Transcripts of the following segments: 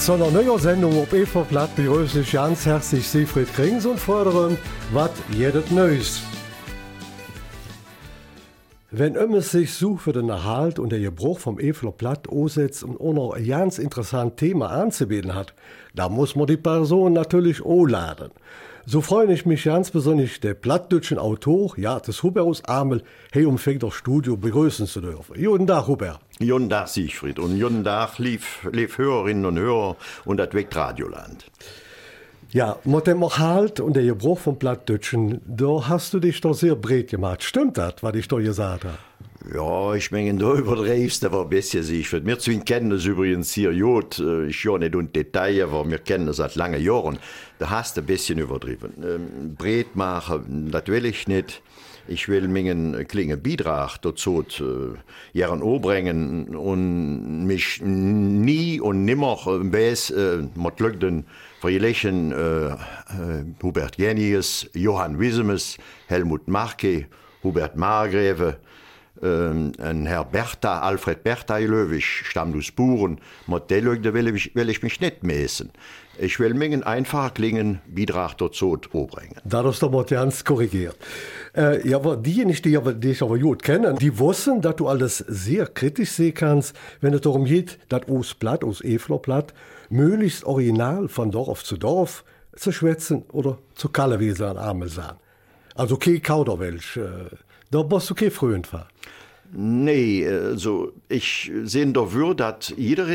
Zu einer neuen Sendung auf EVA-Platt begrüße ich ganz herzlich Siegfried Krings und fordere, was jedes Neues. Wenn es sich so für den Erhalt und der Gebrauch vom EVA-Platt aussetzt und auch noch ein ganz interessantes Thema anzubieten hat, da muss man die Person natürlich auch laden. So freue ich mich ganz besonders, der plattdeutschen Autor, ja, des Hubert aus Amel, hier im Fegder Studio begrüßen zu dürfen. Guten Tag, Hubert. Guten Tag, Siegfried. Und guten Tag, lieb Hörerinnen und Hörer und das Radioland. Ja, mit dem Erhalt und der Gebrauch vom Plattdeutschen, da hast du dich doch sehr breit gemacht. Stimmt das, was ich da gesagt habe? Ja, ich meine, da übertreibst du aber ein bisschen, Siegfried. Wir zwei kennen das übrigens hier gut. Ich ja nicht in Detail, aber wir kennen das seit langen Jahren. Da hast du ein bisschen übertrieben. Breit machen, das will ich nicht. Ich will meinen kleinen Beitrag dazu jaren anbringen und mich nie und nimmer weiß, mit Leuten vergleichen, Hubert Jenius, Johann Wiesemes, Helmut Marke, Hubert Margrave, ein Herr Bertha, Alfred Bertha, ich stamme aus Buren, mit den Leuten will ich mich nicht messen. Ich will meinen einfach klingen Beitrag dazu anbringen. Da hast du mal ganz korrigiert. Ja, aber diejenigen, die ich aber gut kennen, die wussten, dass du alles sehr kritisch sehen kannst, wenn es darum geht, das aus Platt, aus EVA-Platt, möglichst original von Dorf zu Dorf zu schwätzen oder zu Kallewesen an Amel sein. Also kein Kauderwelsch. Da musst du kein Fröhend fahren. Nee, also ich sehe dafür, dass jeder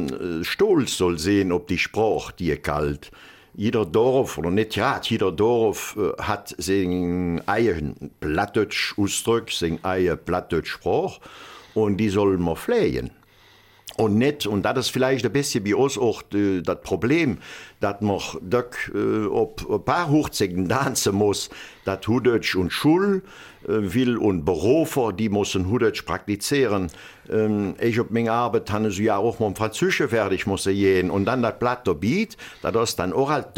stolz soll sehen, ob die Sprache, die kalt. Jeder Dorf, oder nicht gerade jeder Dorf, hat seinen eigenen Plattdeutsch Ausdruck, seine eigene Plattdeutsch Sprache und die soll man pflegen. Und nicht, und das ist vielleicht ein bisschen bei uns auch das Problem, dass man doch auf ein paar Hochzeiten tanzen muss, dass Hudeutsch und Schul will und Berufer, die müssen Hudeutsch praktizieren. Ich auf meine Arbeit habe ich ja auch mit dem Französischen fertig müssen gehen und dann das Blatt dabei, das ist dann auch halt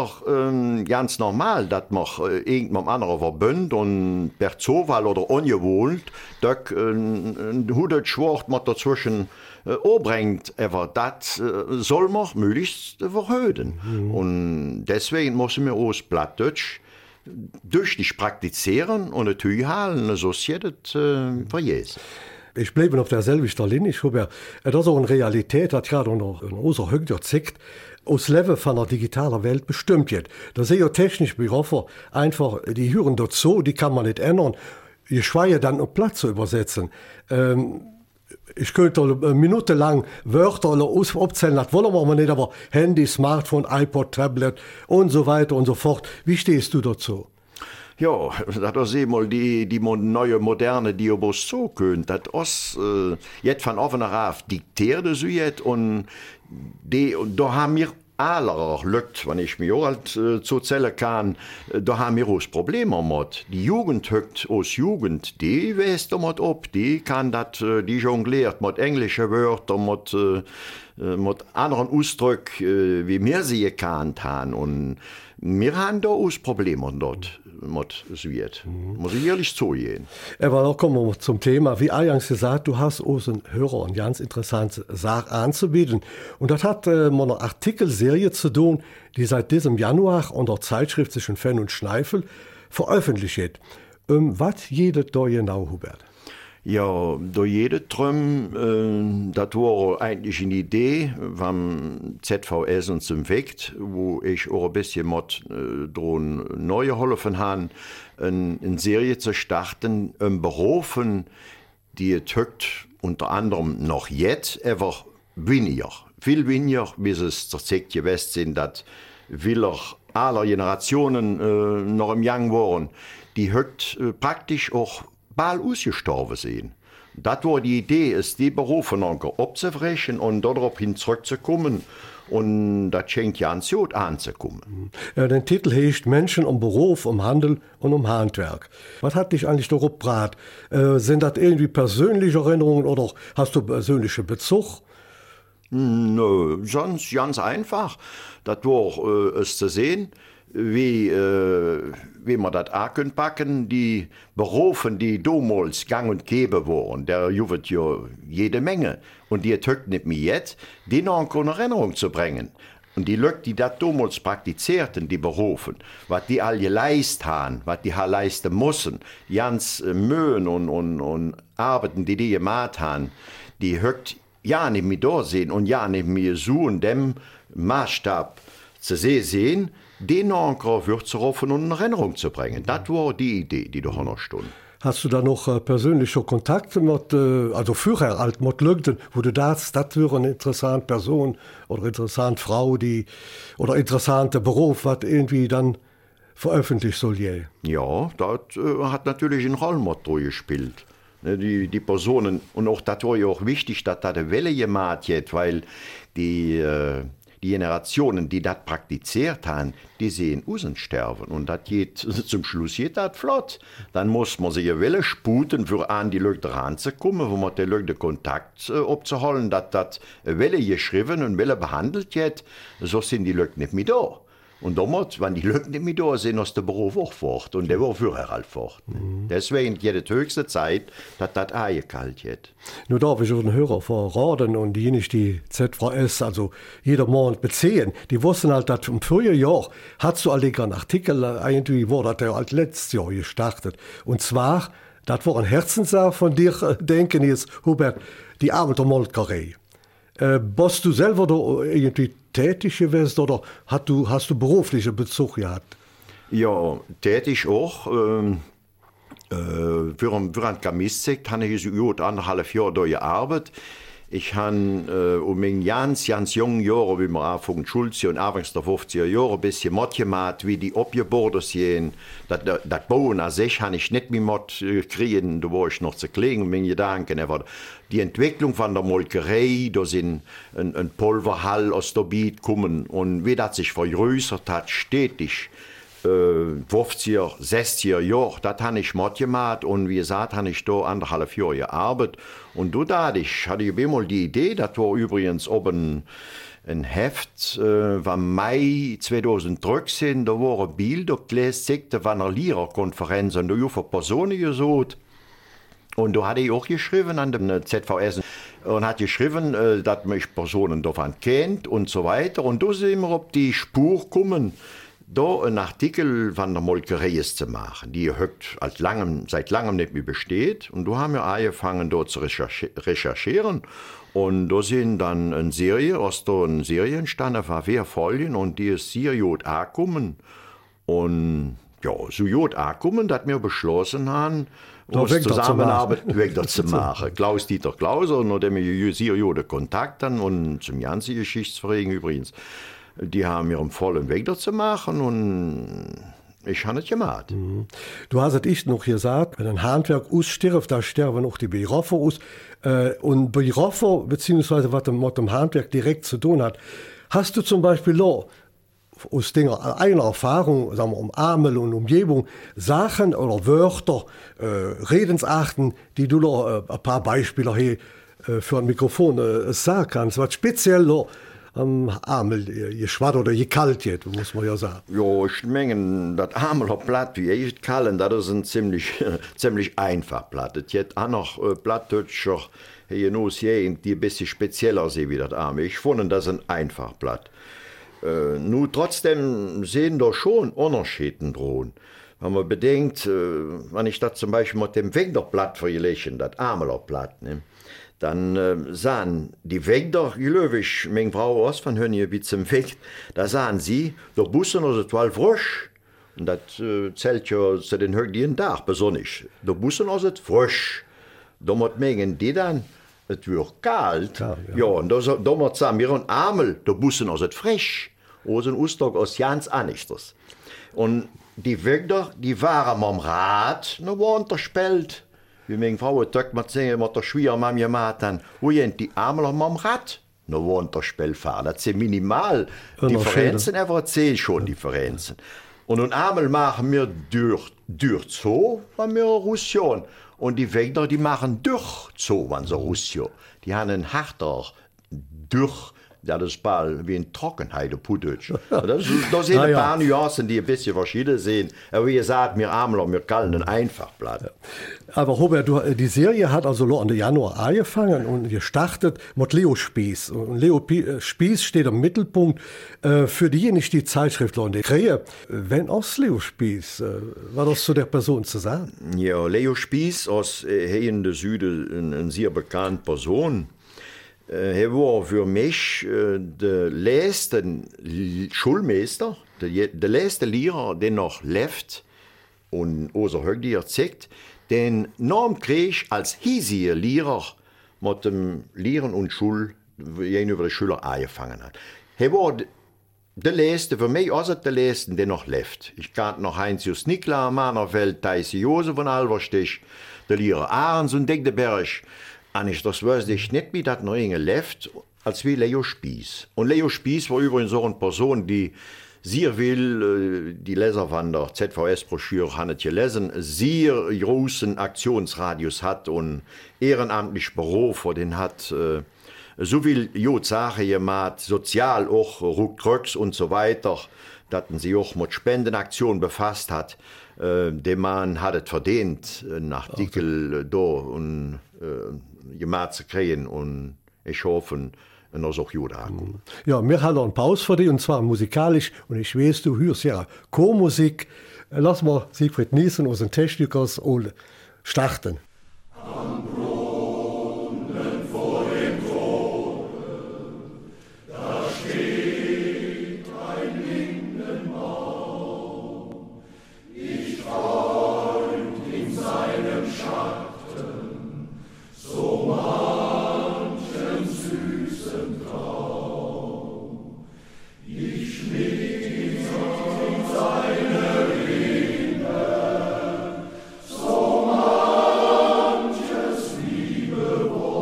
ganz normal, dass man irgendeinem anderen verbündet und per Zufall oder ungewohnt, ein Hudeutsch Wort man dazwischen bringt, aber das soll man möglichst verhöhen. Und deswegen müssen wir aus Plattdeutsch durch dich praktizieren und natürlich halten, so ist das vergessen. Ich bleibe auf derselben Linie, Hubert. Das ist auch eine Realität, die gerade in unserer Hügder zeigt, aus Level von der digitalen Welt bestimmt wird. Da sehe ich technisch berufen, einfach, die hören dazu, die kann man nicht ändern. Je schwer dann auf Platz zu übersetzen. Ich könnte minutenlang Wörter aufzählen, das wollen wir nicht, aber Handy, Smartphone, iPod, Tablet und so weiter und so fort. Wie stehst du dazu? Ja, das ist eben die neue Moderne, die auf uns zukommt. Das ist jetzt von offener Art diktiert und da haben wir aller Leute, wenn ich mir auch halt zu zählen kann, da haben wir auch Probleme mit. Die Jugend hört aus Jugend, die weiß damit ab, die kann das, die jongliert mit englischen Wörtern, mit anderen Ausdrücken, wie wir sie gekannt haben. Und wir haben da auch Probleme dort. Muss ich ehrlich zugehen. Aber da kommen wir zum Thema. Wie eingangs gesagt, du hast uns einen Hörer eine ganz interessante Sache anzubieten. Und das hat mit einer Artikelserie zu tun, die seit diesem Januar unter Zeitschrift zwischen Fenn und Schneifel veröffentlicht wird. Was jedet da genau, Hubert? Ja, da jede Träum, das war eigentlich eine Idee vom ZVS und zum Wegt, wo ich auch ein bisschen mit dran neu geholfen habe, eine Serie zu starten, Berufen, die tögt unter anderem noch jetzt, aber weniger, viel weniger, bis es zurzeit gewesen sind, dass viele aller Generationen noch im Young waren, die högt praktisch auch bald ausgestorben sind. Das war die Idee, ist die Berufe noch abzubrechen und daraufhin zurückzukommen und das schenkt ja ans Jod anzukommen. Ja, der Titel heißt Menschen um Beruf, um Handel und um Handwerk. Was hat dich eigentlich darauf gebracht? Sind das irgendwie persönliche Erinnerungen oder hast du persönlichen Bezug? Nö, sonst ganz einfach. Das war es zu sehen. wie man das auch können packen, die Berufen, die damals gang und gäbe waren, der juvet ja jede Menge. Und die tökt nicht mehr jetzt, die noch in Erinnerung zu bringen. Und die Leute, die das damals praktizierten, die Berufen, was die alle geleistet haben, was die leisten müssen, die ganz Mühen und Arbeiten, die gemacht haben, die högt ja nicht mehr da sehen und ja nicht mehr so in dem Maßstab zu sehen, den noch wird zu rufen und in Erinnerung zu bringen. Das war die Idee, die da noch stund. Hast du da noch persönliche Kontakte mit, also früher halt mit Leuten, wo du das wäre eine interessante Person oder interessante Frau, oder interessante Beruf, was irgendwie dann veröffentlicht soll je? Ja, das hat natürlich eine Rolle mit gespielt. Die Personen, und auch das war ja auch wichtig, dass das eine Welle gemacht hat, weil die Generationen, die das praktiziert haben, die sehen aussterben. Und das geht, zum Schluss geht das flott. Dann muss man sich eine Welle sputen, für an die Leute ranzukommen, wo man die Leute Kontakt abzuholen, dass das eine Welle geschrieben und Welle behandelt wird, so sind die Leute nicht mehr da. Und damals, wenn die Leute nicht mehr da sind, ist der Beruf auch fort. Und der war vorher halt fort. Deswegen geht die höchste Zeit, dass das eingekalt wird. Nur darf ich den Hörer verraten und diejenigen, die ZVS, also jeder Monat beziehen, die wussten halt, dass im frühen Jahr hat so einen Artikel, irgendwie war das ja als letztes Jahr gestartet. Und zwar, das war ein Herzenssache von dir, denken jetzt, Hubert, die Arbeitermolkerei. Bist du selber da irgendwie tätig gewesen oder hast du beruflichen Bezug gehabt? Ja, tätig auch. Für ein Chemist habe ich so gut 1,5 Jahre da gearbeitet. Ich habe meine ganz jungen Jahre, wie wir anfangen, Schulze und anfangs der 50er Jahre, ein bisschen Mott gemacht, wie die abgebordet sind. Das Bauen an sich habe ich nicht mehr Mott gekriegt, da war ich noch zu klein und meine Gedanken. Aber die Entwicklung von der Molkerei, da sind ein Pulverhall aus der Biet gekommen und wie das sich vergrößert hat, stetig. 50er, 60er Jahre, das habe ich Mott gemacht und wie gesagt, habe ich da 1,5 Jahre gearbeitet. Und hatte ich einmal die Idee, das war übrigens oben ein Heft, war Mai 2013, da waren Bilder gelesen von einer Lehrerkonferenz und da habe ich Personen gesucht. Und da hatte ich auch geschrieben an dem ZVS und hat geschrieben, dass mich Personen davon kennt und so weiter. Und da sind wir auf die Spur gekommen, da einen Artikel von der Molkerei zu machen, die seit langem nicht mehr besteht. Und da haben wir angefangen, dort zu recherchieren. Und da sind dann eine Serie entstanden, von 4 Folien, und die ist sehr gut angekommen. Und ja, so gut angekommen, dass wir beschlossen haben, uns Zusammenarbeit weiter zu machen. Klaus-Dieter Klauser, und dem wir sehr gute Kontakt haben, und zum ganzen Geschichtsverein übrigens. Die haben mir im vollen Weg dazu machen und ich habe es gemacht. Du hast es noch gesagt, wenn ein Handwerk ausstirbt, da sterben auch die Berufe aus. Und Berufe, beziehungsweise was mit dem Handwerk direkt zu tun hat, hast du zum Beispiel auch aus einer Erfahrung, sagen wir, um Amel und Umgebung, Sachen oder Wörter, Redensarten, die du noch ein paar Beispiele hier für ein Mikrofon sagen kannst, was speziell am Amel geschwad oder gekalt wird, muss man ja sagen. Ja, ich meine, das Ameler Platt, wie ich kallen, das ist ein ziemlich einfach Platt. Es gibt auch noch Plattdeutscher, die ein bisschen spezieller sind wie das Amel. Ich fand, das ist ein einfach Platt. Nur trotzdem sehen da schon Unterschiede dran. Wenn man bedenkt, wenn ich das zum Beispiel mit dem Wegderblatt vergleiche, das Ameler Platt, ne? Dann sahen die Wegder, ich meine Frau aus von Hönje wie zum Weg, da sahen sie, der Bussen ist 12 frisch. Und das zählt ja zu den heutigen Tag besonders. Der Bussen ist frisch. Da muss man die dann, es wird kalt. Ja, und da muss sagen, wir ein Amel, der Bussen ist frisch. Oder ein Ausdruck aus ganz anderes. Und die Wegder, die waren am Rad, noch war unterspelt. Wie meine Frau sagt, mit der Schwiegermam gemacht haben, wo sind die Ameler am Rad? Noch war unterspelt fahren. Das sind minimal Differenzen, aber es sind schon Differenzen. Und ein Amel machen wir durch so, wenn wir Russion. Und die Wegder, die machen durch so, wenn sie Russion. Die haben einen harter durch das ist bald wie ein Trockenheide-Pututsch. Da sind ein paar Nuancen, die ein bisschen verschieden sind. Aber wie gesagt, wir Amler, wir kalten einfach bleiben. Aber Robert, die Serie hat also Ende Januar angefangen und gestartet mit Leo Spieß. Und Leo Spieß steht im Mittelpunkt für diejenigen, die Zeitschriftler kriegen. Wenn aus Leo Spieß, war das zu der Person zu sagen? Ja, Leo Spieß aus hier in der Süden eine sehr bekannte Person. Er war für mich der letzte Schulmeister, der letzte Lehrer, der noch lebt und unser Höchtiger zeigt, den Namen krieg als hiesiger Lehrer mit dem Lehren und Schul, gegenüber den Schülern angefangen hat. Er war der letzte, für mich also der letzte, der noch lebt. Ich kannte noch Heinz-Just Nikla, Mannerfeld, Theis Josef von Alverstich, der Lehrer Ahrens und Degdeberg. Und ich das weiß ich nicht, wie das noch lebt, als wie Leo Spieß. Und Leo Spieß war übrigens so eine Person, die sehr will, die Leser von der ZVS-Broschüre haben es gelesen, sehr großen Aktionsradius hat und ehrenamtlich Beruf, den hat so viel Sachen gemacht, sozial auch, Rückdrücks und so weiter, dass sie auch mit Spendenaktionen befasst hat. Der Mann hat es verdient, einen Artikel da und gemacht zu kriegen und ich hoffe, und das auch gut haben. Ja, wir haben eine Pause für dich, und zwar musikalisch, und ich weiß, du hörst ja Chormusik. Lass mal Siegfried Niesen aus den Technikers starten. Am Brunnen vor dem Tore, da steht ein Lindenbaum. Ich träumt in seinem Schatten, so manchen süßen Traum. Ich schmieg in seine Rinde, so manches liebe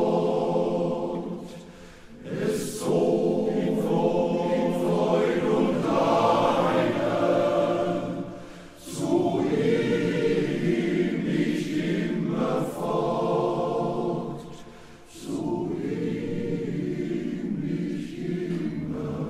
Wort. Es zog in Freud und Leiden, zu ihm ich immer fort, zu ihm ich immer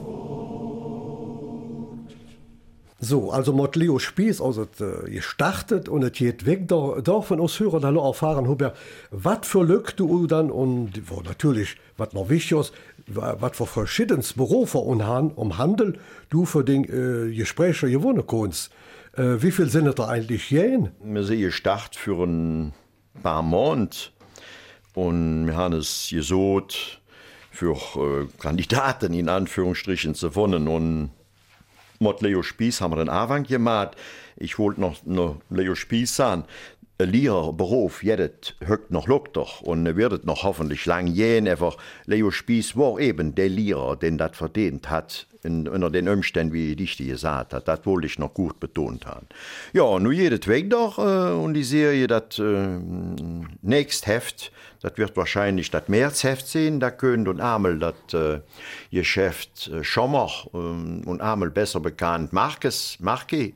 fort. So, also mit Leo Spieß, also gestartet und es geht weg, da von uns Hörer da erfahren, Hubert, was für Glück du dann und wo natürlich, was noch wichtig ist, was für verschiedenes Berufe um Handel du für den Gespräche gewonnen kannst. Wie viel sind da eigentlich gehen? Wir sind gestartet für ein paar Monate und wir haben es gesucht für Kandidaten in Anführungsstrichen zu gewonnen und mit Leo Spieß haben wir den Anfang gemacht. Ich wollte noch Leo Spieß sagen, ein Lehrerberuf, jedet högt noch doch und wird noch hoffentlich lang gehen. Einfach Leo Spieß war eben der Lehrer, den das verdient hat, unter den Umständen, wie ich die gesagt hat. Das wollte ich noch gut betont haben. Ja, nun jedet weg doch und die Serie, das nächste Heft, das wird wahrscheinlich das Märzheft sein, da könnt und Amel das Geschäft Schommer und Amel besser bekannt Marke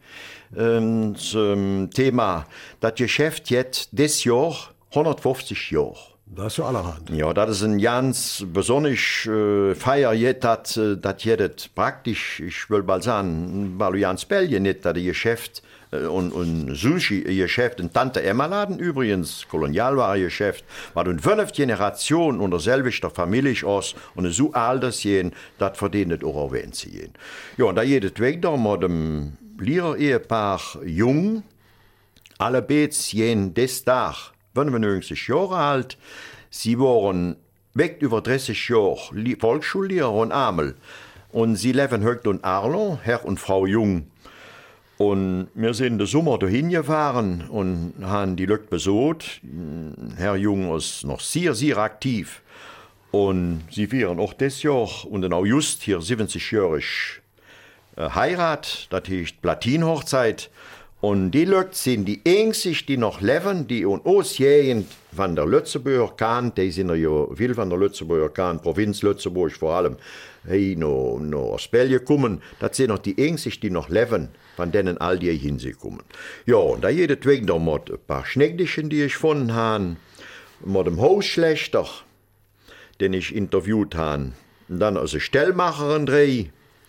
zum Thema, das Geschäft jetzt das Jahr 150 Jahre. Das ist ja allerhand. Ja, das ist ein ganz besonders Feier jetzt, das jetzt praktisch, ich will mal sagen, weil Jans Belgien nicht, das Geschäft und Sushi-Geschäft in Tante Emma-Laden, übrigens Kolonialware-Geschäft, war in 5 Generationen unter selbiger Familie aus und so alt das gehen, das verdient auch erwähnt zu gehen. Ja, und da jedes Weg da mit dem Lehrer-Ehepaar Jung, alle Bets gehen des Tag 95 Jahre alt, sie waren weg über 30 Jahre Volksschullehrer und Amel und sie leben heute in Arlon, Herr und Frau Jung. Und wir sind den Sommer dahin gefahren und haben die Leute besucht. Herr Jung ist noch sehr, sehr aktiv. Und sie feiern auch das Jahr und dann auch just hier 70-jährig Heirat, das heißt Platinhochzeit. Und die Leute sind die einzigen, die noch leben, die uns jähen von der Lützeburger Kahn, die sind ja viel von der Lützeburger Kahn, Provinz Lützeburg vor allem, hier noch aus Belgien kommen. Das sind noch die einzigen, die noch leben, von denen all die hinkommen. Ja, und da jedes Weg noch mit ein paar Schnecklichen, die ich gefunden habe, mit dem Hausschlechter, den ich interviewt habe, Und dann also Stellmacherin dreh.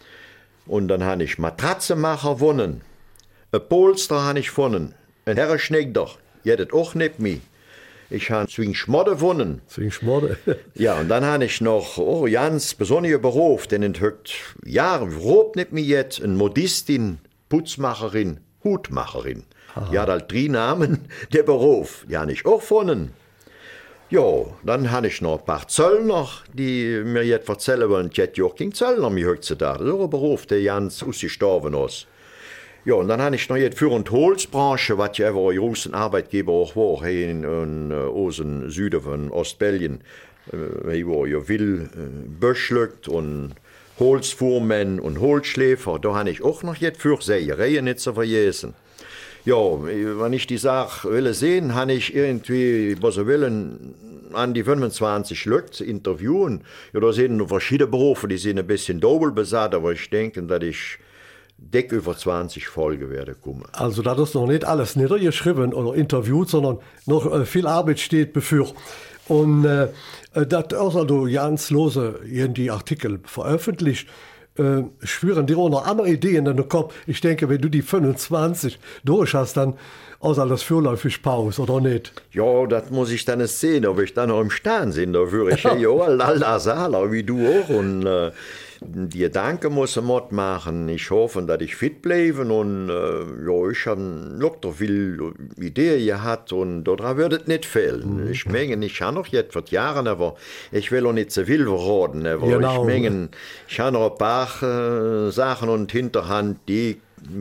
Und dann habe ich Matratzenmacher gewonnen. Ein Polster habe ich gewonnen. Ein Herrenschneider, jedet auch nicht mehr. Ich habe Zwing Schmodde gewonnen. Zwing Schmodde. Ja, und dann habe ich noch ganz besonderer Beruf, den in Jahren überhaupt nicht mehr jetzt, eine Modistin, Putzmacherin, Hutmacherin. Die hat halt 3 Namen, der Beruf. Die habe ich auch gewonnen. Ja, dann habe ich noch ein paar Zöllner, die mir jetzt erzählen wollen, ich hätte ja auch keinen Zöllner mehr heutzutage. Das ist auch ein Beruf, der ganz ausgestorben ist. Ja, und dann habe ich noch jetzt für die Holzbranche, was ja ein großer Arbeitgeber auch war, hier in Osten, Süden von Ostbelgien. Hier war ja viel Böschlögt und Holzfuhrmann und Holzschläfer. Da habe ich auch noch jetzt für Sägereien nicht zu vergessen. Ja, wenn ich die Sache will sehen, habe ich irgendwie, was sie wollen, an die 25 Leute interviewen. Ja, da sind noch verschiedene Berufe, die sind ein bisschen doppelt besetzt, aber ich denke, dass ich dick über 20 Folgen werde kommen. Also da ist noch nicht alles niedergeschrieben oder interviewt, sondern noch viel Arbeit steht bevor. Und das also ganz lose die Artikel veröffentlicht. Schwören dir auch noch andere Ideen in den Kopf. Ich denke, wenn du die 25 durch hast, dann außer das vorläufig Pause, oder nicht? Ja, das muss ich dann sehen, ob ich dann noch im Stand bin. Da würde ich ja auch alter Saler, wie du auch. Und die Gedanken muss ich Mod machen. Ich hoffe, dass ich fit bleibe. Und ja, ich habe noch so viele Ideen gehabt und daran wird es nicht fehlen. Ich meine, ich habe noch jetzt für Jahre, aber ich will auch nicht zu viel verraten. Aber genau. Ich meine, ich habe noch ein paar Sachen und Hinterhand, die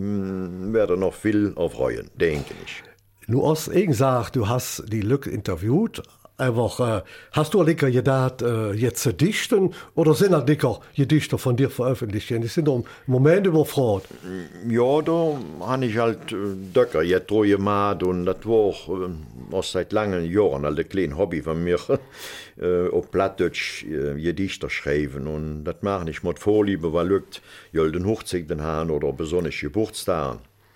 werden noch viel aufreuen, denke ich. Du hast eben gesagt, du hast die Lücke interviewt. Einfach, hast du Dicker gedacht, jetzt zu dichten oder sind da Dicker Gedichte von dir veröffentlicht? Die sind im Moment überfragt. Ja, da habe ich halt Döcker jetzt gemacht und das war auch seit langen Jahren ein kleines Hobby von mir. Auf Plattdeutsch Gedichte schreiben und das mache ich mit Vorliebe, weil Leute den Hochzeiten haben oder besonders Geburtstag.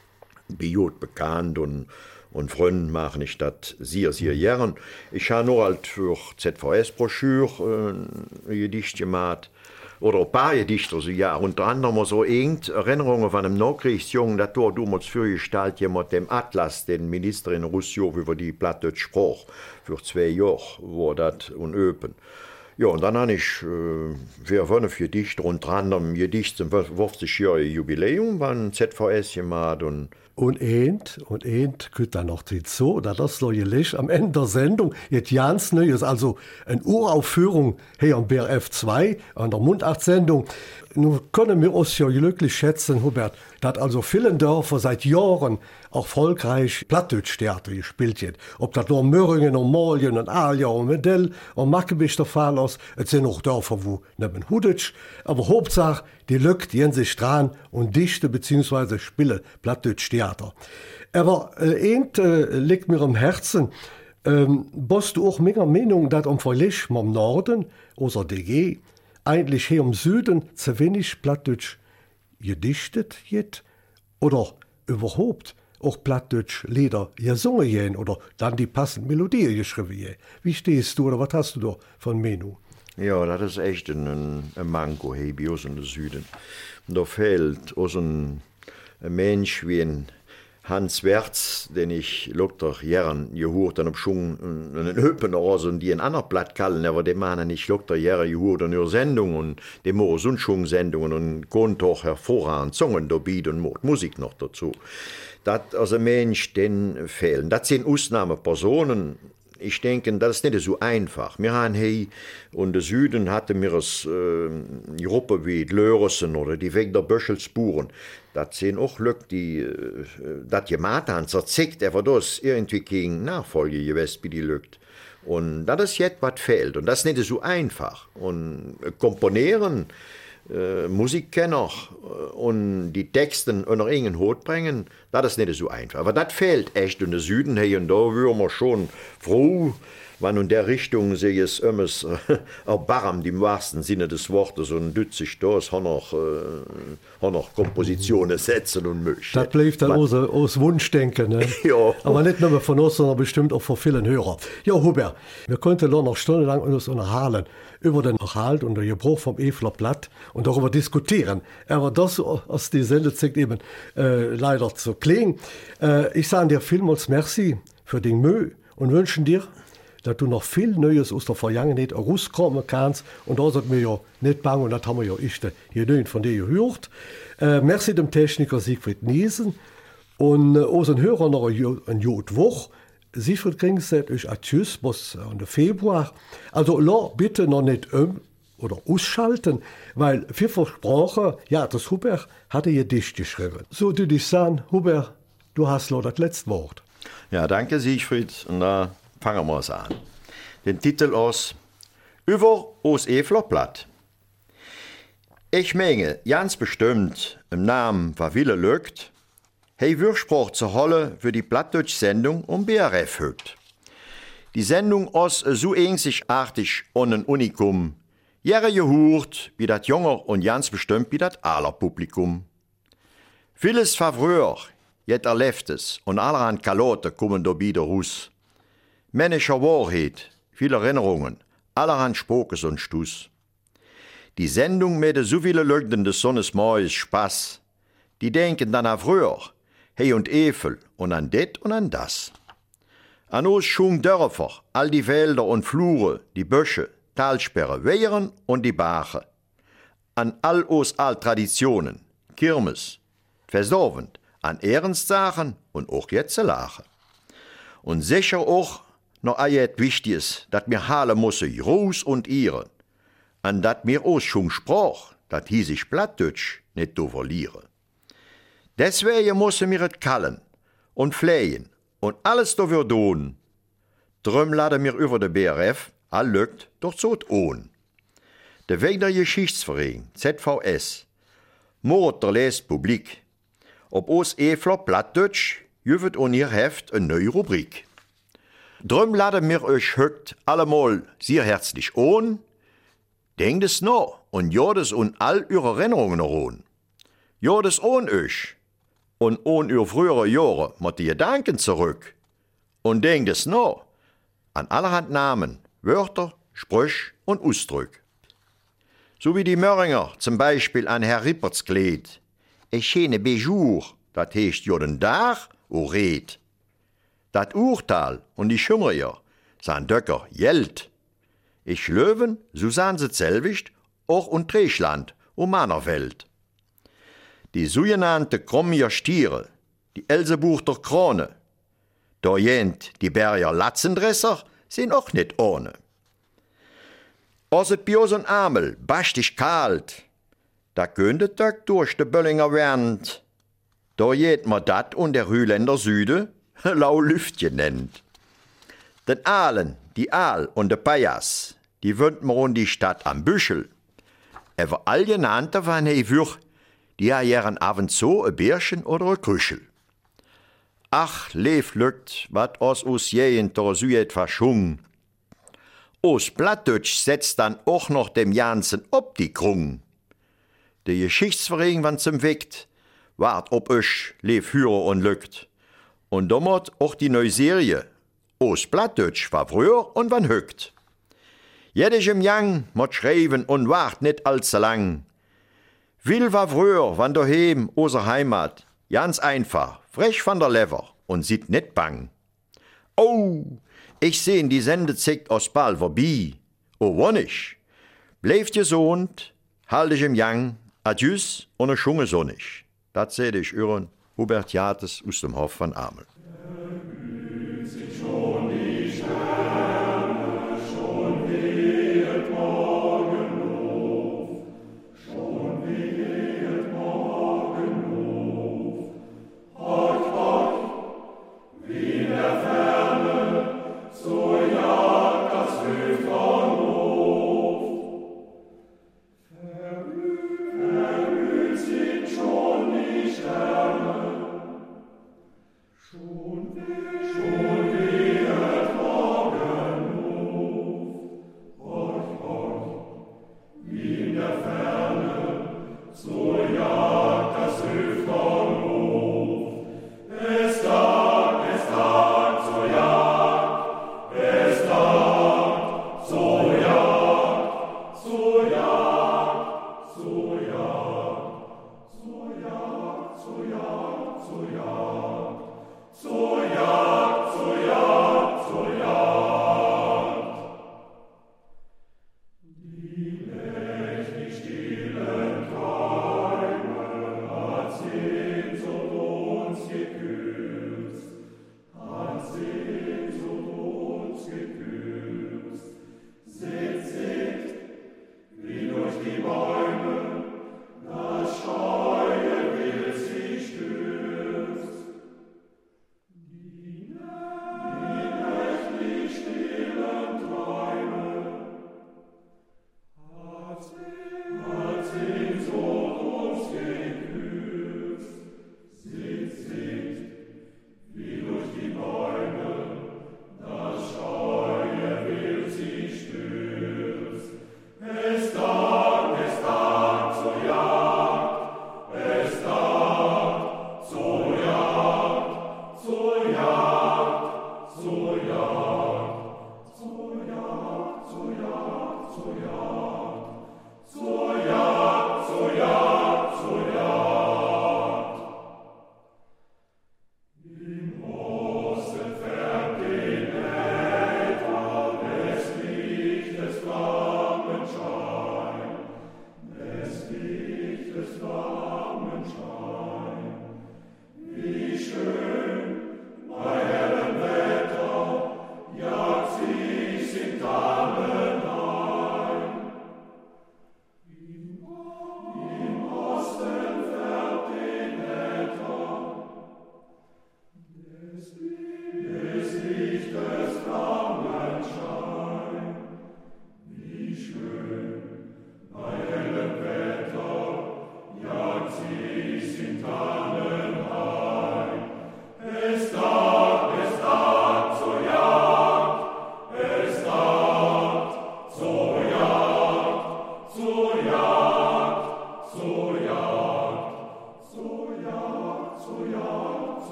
Biot bekannt und Freunde machen ich das sehr, sehr gern. Ich habe nur halt für ZVS-Broschüre ein Gedicht gemacht. Oder ein paar Gedichte, also ja, unter anderem so Erinnerungen von einem Nachkriegsjungen, das war damals vorgestellt mit dem Atlas, den Ministerin Rousseau über die Plattdeutsch sprach, für 2 Jahre war das unöpen. Ja, und dann habe ich für 5 Gedichte, unter anderem Gedicht zum 50-jährigen Jubiläum von ZVS gemacht Und könnt dann noch dazu, da das so gelegt am Ende der Sendung, jetzt ganz neu ist also eine Uraufführung hier am BRF 2, an der Mundart-Sendung. Nun können wir uns ja glücklich schätzen, Hubert, dass also viele Dörfer seit Jahren erfolgreich Plattdeutsch-Theater gespielt wird. Ob das nur Möhringen und Molien und Alia und Medell und Mackebich der Fall ist, es sind auch Dörfer, wo neben Huditsch, aber Hauptsache, die Lückt gehen sich dran und dichte bzw. spiele Plattdeutsch-Theater. Aber liegt mir am Herzen, bist du auch meiner Meinung, dass am Vergleich mit dem Norden, außer DG, eigentlich hier im Süden zu wenig Plattdeutsch gedichtet wird oder überhaupt auch Plattdeutsch Lieder gesungen gehen oder dann die passende Melodie geschrieben gehen. Wie stehst du oder was hast du da von Meinung? Ja, das ist echt ein Manko hier bei uns in den Süden. Und da fehlt auch ein Mensch wie ein Hans Wertz, den ich Dr. Jern gehört habe, schon einen Höpen oder die ein anderer Blatt kallen, aber dem machen nicht Dr. Jern gehört und ihre Sendungen und dem machen sonst schon Sendungen und konnte auch hervorragend Songen da bieten und macht Musik noch dazu. Das als ein Mensch, den fehlen. Das sind Ausnahmepersonen. Ich denke, das ist nicht so einfach. Wir haben hier in den Süden hatten wir Gruppen wie die Lörsen oder die Weg der Böschelspuren. Das sind auch Leute, die das gemacht haben, zerzickt, aber das irgendwie keine Nachfolge gewesen bei die Leute. Und das ist jetzt, was fehlt. Und das ist nicht so einfach. Und komponieren, Musikkenner und die Texte unter irgendeinen Hut bringen, das ist nicht so einfach. Aber das fehlt echt in den Süden hier und da würden wir schon froh, Wann in der Richtung sehe es erbarmt im wahrsten Sinne des Wortes und dützig das hat noch Kompositionen setzen und möchten. Das bleibt dann aus Wunschdenken. Ne? Ja. Aber nicht nur von uns, sondern bestimmt auch von vielen Hörern. Ja, Hubert, wir könnten noch stundenlang uns unterhalten über den Erhalt und den Gebrauch vom Efler Blatt und darüber diskutieren. Aber das aus die Sendezeit eben leider zu klingen. Ich sage dir vielmals merci für den Mühe und wünschen dir, dass du noch viel Neues aus der Vergangenheit rauskommen kannst. Und da sind wir ja nicht bang, und das haben wir ja echt hier von dir gehört. Merci dem Techniker Siegfried Niesen und unseren Hörern noch eine gute Woche. Siegfried Kringstedt ist Tschüss bis Ende Februar. Also bitte noch nicht oder ausschalten, weil wir versprochen, ja, das Hubert hatte ihr Gedicht geschrieben. So, du dich sagen, Hubert, du hast noch das letzte Wort. Ja, danke Siegfried. Und da fangen wir es an. Den Titel aus Über aus Efler Blatt. Ich meine, ganz bestimmt, im Namen von Wille Lügt, hei Würspruch zur Holle für die Plattdeutsch-Sendung BRF högt. Die Sendung aus so einzigartig und ein Unikum, jere gehurt, wie dat Junger und ganz bestimmt wie dat aller Publikum. Vieles von früher, jet erlebt es und allerhand Kalote kommen da wieder raus. Männischer Wahrheit, viele Erinnerungen, allerhand Spokes und Stuss. Die Sendung mit so viele Lügden des Sonnes Morgens Spaß. Die denken dann an früher, hey und Efel und an det und an das. An uns schon Dörfer, all die Wälder und Flure, die Bösche, Talsperre, Wehren und die Bache. An all uns Traditionen, Kirmes, Versdorvend, an Ehrensachen und auch jetzt lachen. Und sicher auch noch ayet Wichtiges, dat mir halen musse Groß und Ihren. An dat mir auch schon sprach, dat hieß ich Plattdeutsch nicht zu verlieren. Deswegen musse mir et kallen und flehen und alles dafür tun. Drum lade mir über de BRF all lügt doch so ohn. De Weg der Geschichtsverein, ZVS, Mord der Lest Publik. Ob os Efler Plattdeutsch jüvet un ihr Heft eine neue Rubrik. Drum lade mir euch högt allemal sehr herzlich ohn. Denkt es noch und jordes un all eure Erinnerungen ohn. Jordes ohn euch und ohn ihr frühere Jahre mit ihr Gedanken zurück. Und denkt es noch an allerhand Namen, Wörter, Sprüche und Ausdrück. So wie die Möringer zum Beispiel an Herr Ripperts Kleid. E schöne Bejour, dat hecht jo den Dach o Red. Dat Urtal und die Schumrier, san Döcker Geld. Ich Löwen, so san se selwicht, och und Trechland o meiner Welt. Die sogenannte Krommier Stiere, die Elsebuchter Krone, da jent die Berger Latzendresser, sind auch nicht ohne. Als et Bios und Amel, bastig kalt, da könnte Tag durch de Böllinger Wand. Da jet ma dat und der Hüländer Süde lau Lüftchen nennt. Den Aalen, die Aal und de Pajas, die wöhnt ma um die Stadt am Büschel. Ewer all genannte van hei Würch, die ha jeren Abend so e Bärchen oder e Krüschel. Ach, leef lügt, wat os jehent der Süet verschung. Os Plattdeutsch setzt dann auch noch dem Jansen ob die Krung. Der Geschichtsverein, wann zum Weckt, wart ob euch leef Führer und lügt. Und dommert auch die neue Serie, Os Plattdeutsch war früher und wann högt. Jedisch im Jang mot schreiben und wart nicht allzu lang. Will war früher, wann daheim, oser Heimat, ganz einfach, frech von der Lever und sieht nicht bang. Oh, ich sehn die Sendezeit aus bald vorbei. Oh, wonnig. Bleibt gesund, halt dich im Jang, adjüs und a Schunge sonnig. Dat seh ich Hubert Jates aus dem Hof von Amel.